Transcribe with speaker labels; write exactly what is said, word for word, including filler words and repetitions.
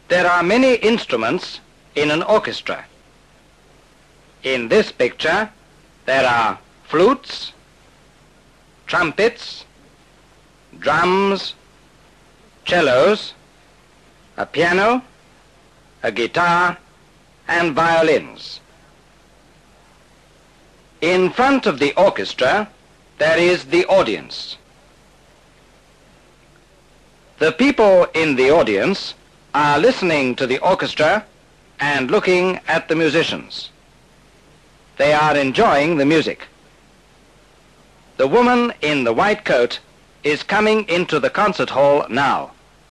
Speaker 1: There are many instruments in an orchestra. In this picture, there are flutes, trumpets, drums, cellos, a piano, a guitar, and violins. In front of the orchestra, there is the audience. The people in the audience are listening to the orchestra and looking at the musicians. They are enjoying the music. The woman in the white coat is coming into the concert hall now.